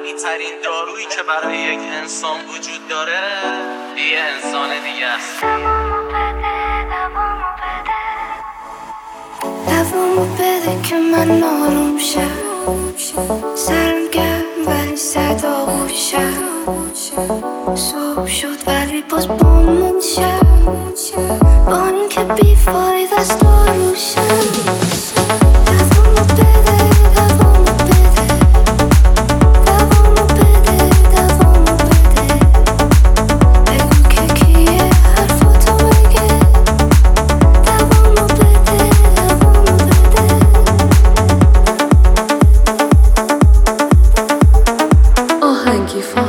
قوی ترین دارویی که برای یک انسان وجود داره یه انسان دیگه است. دوامو بده که من آروم شم، سرم گرم ولی صدا گوشم، صبح شد ولی باز بامون شم، با این که بیفاری دست آروشم. دوامو بده، دوامو بده، دوامو بده، دوامو بده، بگو که کیه حرفاتو بگه. دوامو بده، دوامو بده. آهنگی فاین.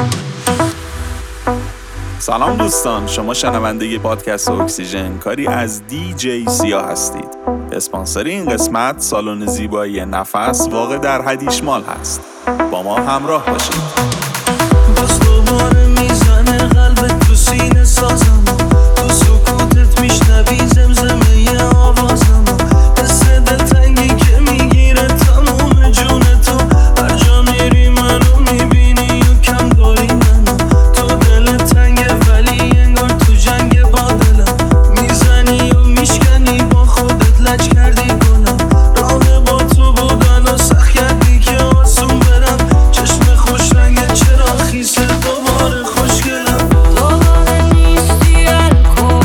سلام دوستان، شما شنونده پادکست اکسیژن کاری از دی سیا هستید. اسپانسر این قسمت سالن زیبایی نفس واقع در هدیشمال هست. با ما همراه باشید. باز دوباره میزنه قلبت تو سینه سازم، تو سکوتت میشنوی زمزمه آوازم، حس دلتنگی که میگیره تموم جون تو، هر جا میری منو میبینی و کم داری منو، تو دل تنگه ولی انگار تو جنگ با دلم، میزنی و میشکنی با خودت لج کردی گلم، راه با تو بودن و سخت کردی که آسون برم، چشم خوش رنگ چرا خیسه دوباره خوشگلم، دوباره نیستی الکن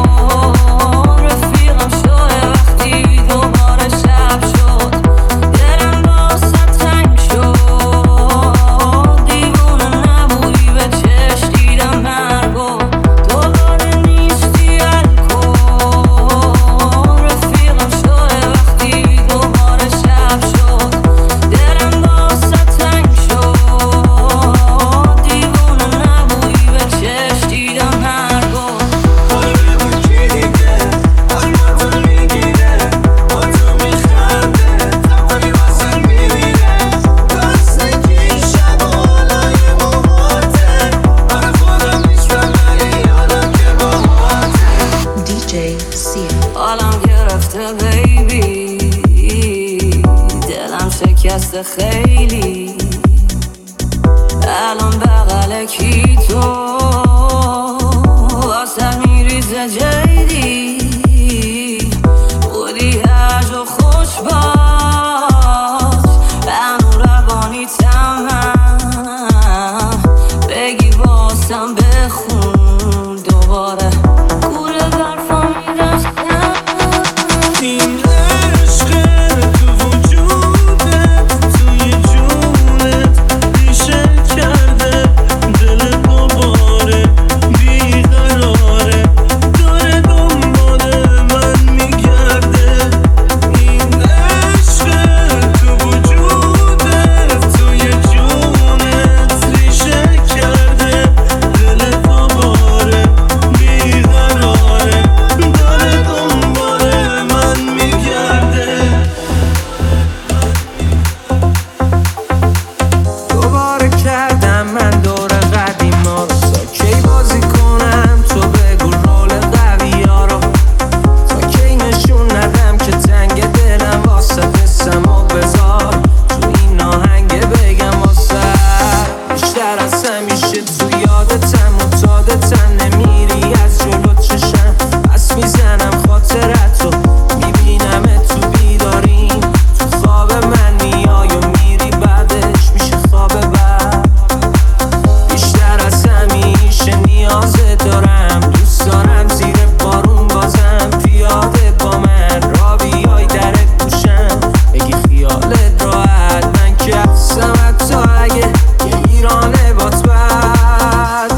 رفیقم شده وقتی دوباره شب شد، دلم واسه تنگ شد، دیوونه نبودی به چشم دیدم مرگو، دوباره نیستی الکن رفیقم شده وقتی دوباره شب شد، دلم واسه تنگ شد، دیوونه نبودی به چشم دیدم مرگو. قلبم کی دیگه احمدو میگیره، با تو میخنده تمامی واسه میمیره، دست نگی شب و حالای موهاته، من خودم نیستم ولی یادم که باهاته. دی سیا. حالم گرفته بیبی، دلم شکسته خیلی، الان بغل کی تو واسه میریزه جیدی، بودی هر جا خوش باش، هنو روانی تمام، بگی واسم بخون دوباره گول برفا میرفتم، این عشقه تو وجودت توی جونت ریشه کرده، دل دوباره بیقراره، داره دنبال من میگرده، این عشقه تو وجودت توی جونت ریشه کرده، دل دوباره بیقراره، داره دنبال من میگرده. دوباره کردم من دور قدیما رو، تا کی بازی کنم تو بگو رول قوی ها رو، تا کی نشون ندم که تنگ دلم واسه قسم و بذار تو این آهنگ بگم واسه بیشتر از همیشه تو یادتم معتادتم، نمیری از جلو چشم، پس میزنم خاطرت رو، میبینم تو بیداریم، تو خواب من میای و میری بعدش میشه خواب بعد، بیشتر از همیشه نیازت دارم، دوست دارم زیر بارون بازم پیاده با من را بیای در گوشم، بگی خیالت راحت من که هستم حتی اگه یه ایرانه بات بد،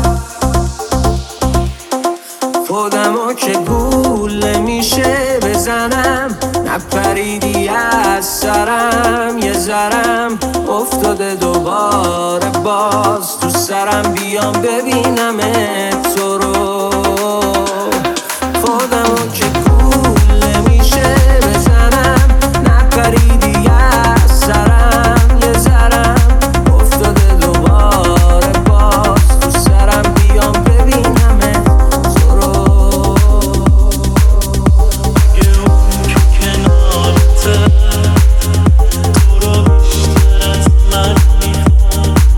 خودمو که گول نمیشه بزنم، نپریدی از سرم، یه ذرم افتاده دوباره باز تو سرم، بیام ببینم تو رو، خودمو که گول نمیشه بزنم، نپریدی از سرم، یه ذرم افتاده دوباره باز تو سرم، بیام ببینم تو رو. کنارته تو رو بیشتر از من میخوام،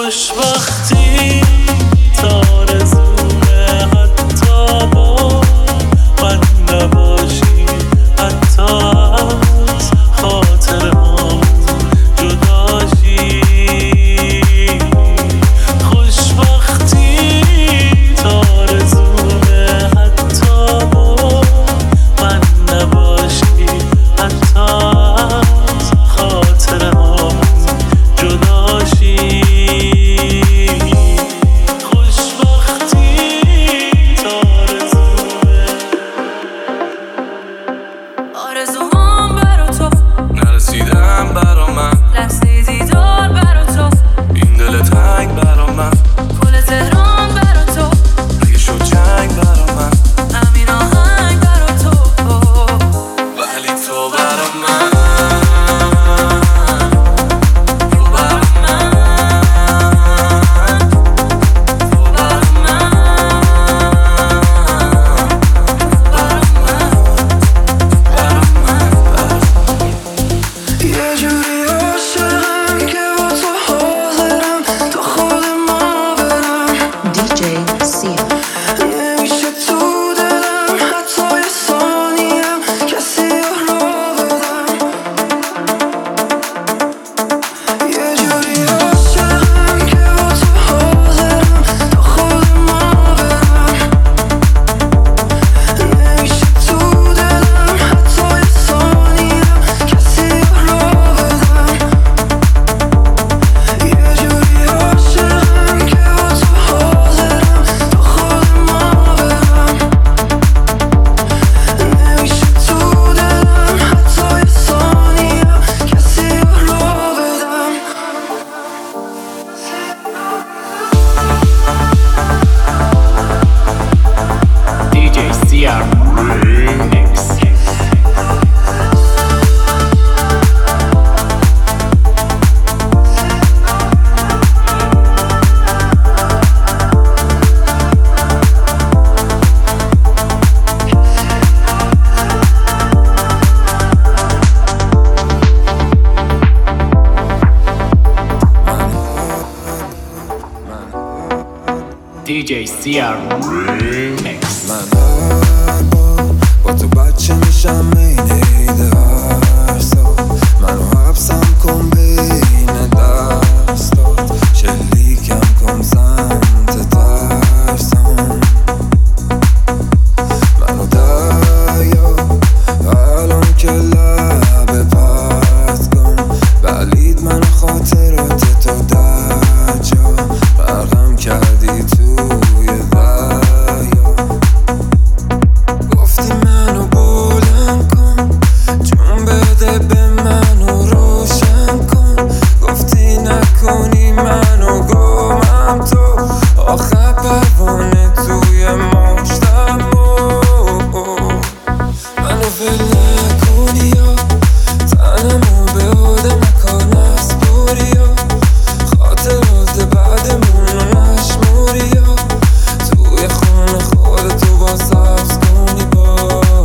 خوشبختی تارزونه حتی با من نباشی، حتی از خاطر هم جداشی. خوشبختی تارزونه حتی با من نباشی، حتی از خاطر هم جداشی. DJ CR Remix. من هر بار با تو بچه میشم این ایده هر سال، منو حبسم کن بین دستات، شلیکم کن سمت ترسم، منو دریا الان که لبه پرت کن، بلید من خاطرات تو در جا برقم کردی توی دریا، گفتی منو بلند کن جون بده به منو روشن کن، گفتی نکنی منو گمم تو آخر پروانه توی مشتم، منو ول نکنی یا تنمو به آدم نکن از بوری یا خاطرات بعدمون رو نشموری یا توی خونه خودتو با سبز کنی با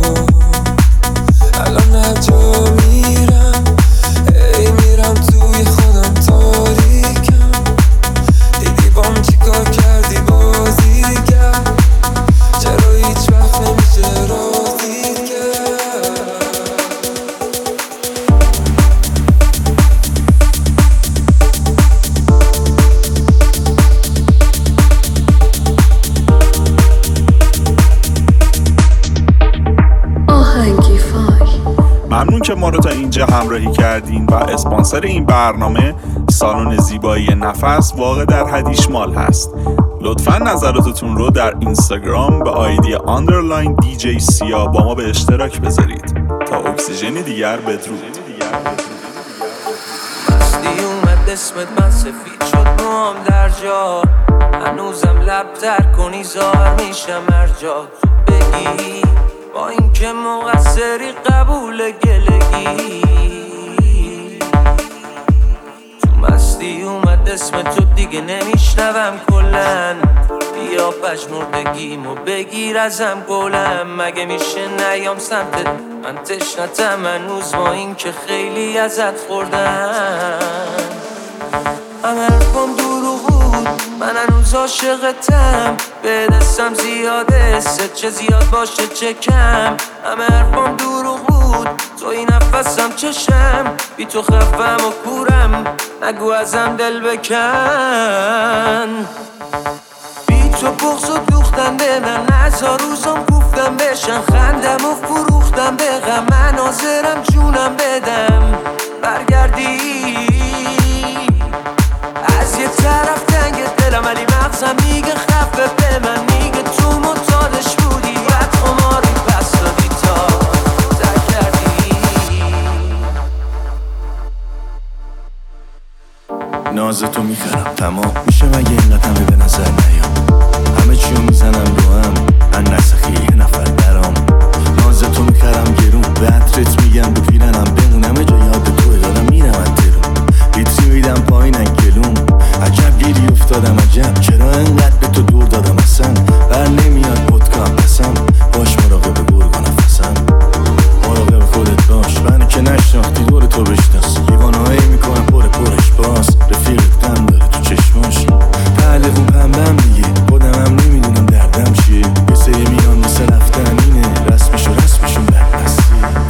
الان هر جا میرم ای میرم توی خودم تاریکم، دیدی بام چی کار کردی بازی کرد، چرا هیچ وقت نمیشه راضی کرد. آهنگی فای. ممنون که ما رو تا اینجا همراهی کردین و اسپانسر این برنامه سالن زیبایی نفس واقع در هدیشمال هست. لطفاً نظراتتون رو در اینستاگرام به آیدی _DJ سیا با ما به اشتراک بذارید. تا اکسیژنی دیگر بدرود. مستی اومد اسمت من سفید شد موام در جا، هنوزم لب تر کنی زار میشم هر جا تو بگی، با این که مقصری قبول گلگی، تو مستی اومد اسم تو دیگه نمیشنوم کلن، بیا پشمردگیمو بگیر ازم گلم، مگه میشه نیام سمتت من تشنتم هنوز با این که خیلی ازت خوردم، همه حرفم دروغ هنوز عاشقتم، به دستم زیاده، چه زیاد باشه چه کم. همه حرفام دروغ بود، تو این نفسم چشم، بی تو خفم و کورم، نگو ازم دل بکن. بی تو بغض و دوختن به من، هزار روزم گفتم بشم، خندم و فروختم به غم، من حاضرم جونم بدم برگردی. از یه طرف تنگ دلم ولی مغزم میگه خفه به من، میگه تو مطالش بودی، بعد خماری پس دادی تا ترک کردی. نازتو میخرم تمام میشه مگه اینقدر همه به نظر نیام، همه چیو میزنم رو هم، من نسخی یه نفر درام. نازتو میخرم گرون، به عطرت میگم دو پیرنم بمونم، جا یاد توی دارم میرم انترون، لیتری میدم پایین انگلوم. عجب گیری افتادم عجب، چرا انقدر به تو دور دادم اصلا، بر نمیاد پدکام پسم، باش مراقب گرگ و نفسم، مراقب خودت باش، منو که نشناختی دور تو بشناس، دیوانهایی میکنم پرش باز، رفیقت دم داره تو چشماش، پهلوون پنبم دیگه، خودم هم نمیدونم دردم چیه، یه سری میان مثل رفتن اینه، رسمشون بدنستی.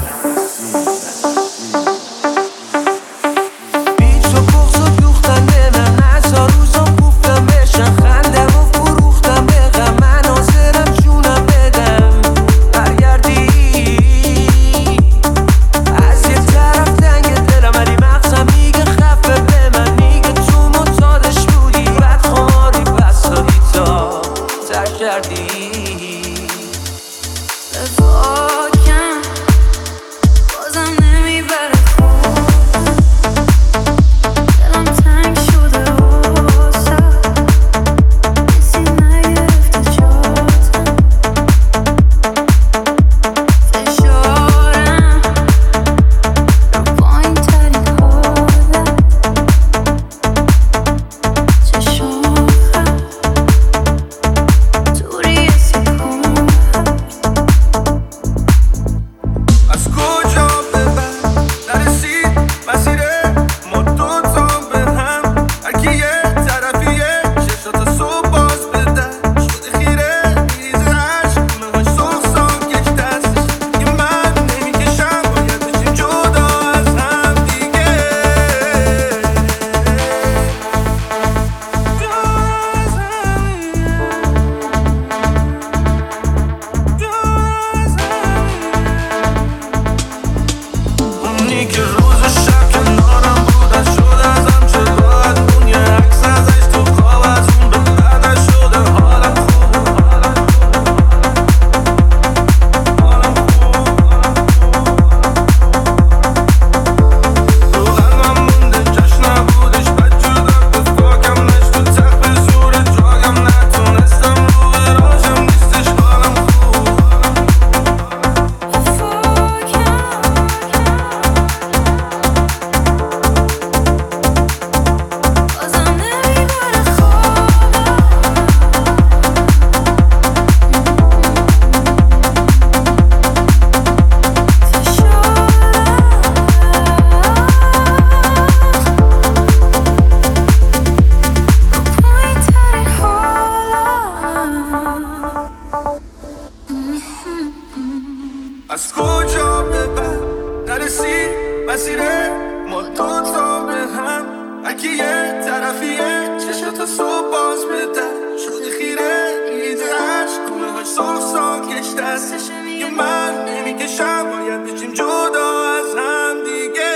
از کجا به بعد نرسید مسیر ما دوتا به هم، اگه یه طرفیه چشاتا صبح باز بده، شده خیره ایده عشق کنه های سرخ کش دستش، یه من نمیکشم باید بشیم جدا از هم دیگه.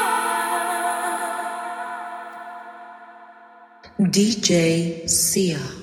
DJ Sia.